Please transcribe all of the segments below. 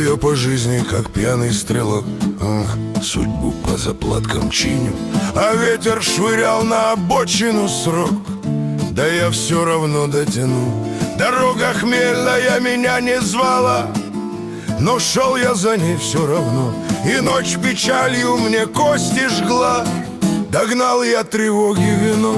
я по жизни, как пьяный стрелок, судьбу по заплаткам чиню. А ветер швырял на обочину срок, да я все равно дотяну. Дорога хмельная меня не звала, но шел я за ней все равно. И ночь печалью мне кости жгла, догнал я тревоги вино.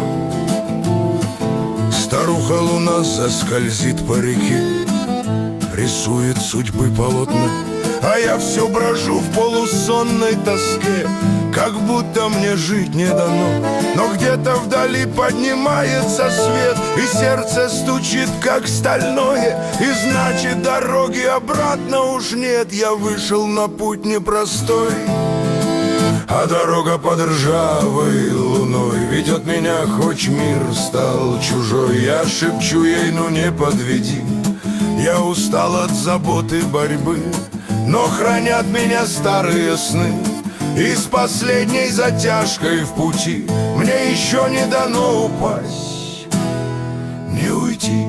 Старуха луна заскользит по реке, рисует судьбы полотна, а я все брожу в полусонной тоске, как будто мне жить не дано. Но где-то вдали поднимается свет, и сердце стучит, как стальное. И значит, дороги обратно уж нет. Я вышел на путь непростой, а дорога под ржавой луной ведет меня, хоть мир стал чужой. Я шепчу ей, ну не подведи, я устал от заботы борьбы, но хранят меня старые сны. И с последней затяжкой в пути мне еще не дано упасть, не уйти.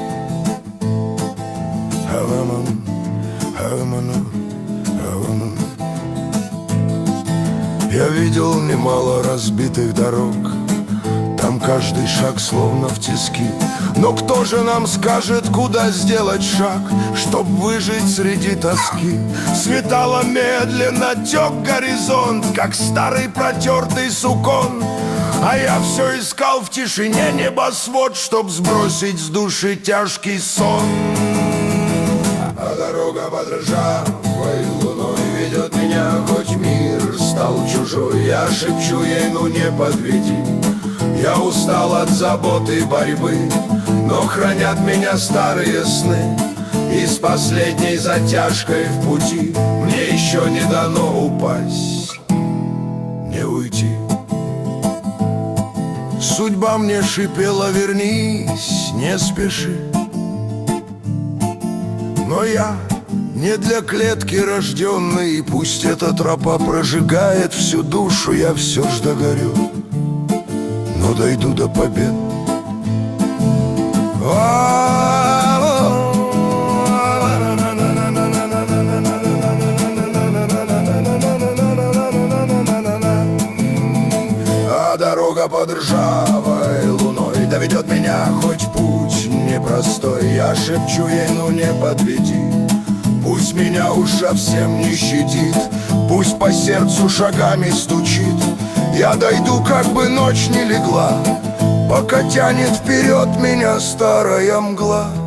Я видел немало разбитых дорог, там каждый шаг словно в тиски. Но кто же нам скажет, куда сделать шаг, чтоб выжить среди тоски? Светало медленно, тек горизонт, как старый протертый сукон, а я все искал в тишине небосвод, чтоб сбросить с души тяжкий сон. А дорога под ржавой луной ведет меня, хоть мир стал чужой. Я шепчу ей, ну не подведи, я устал от заботы и борьбы, но хранят меня старые сны. И с последней затяжкой в пути мне еще не дано упасть, не уйти. Судьба мне шипела: вернись, не спеши. Но я не для клетки рожденный, и пусть эта тропа прожигает всю душу, я все ж догорю, но дойду до побед. А дорога под ржавой луной доведет меня, хоть путь непростой. Я шепчу ей, ну не подведи, пусть меня уж совсем не щадит, пусть по сердцу шагами стучит. Я дойду, как бы ночь не легла, пока тянет вперед меня старая мгла.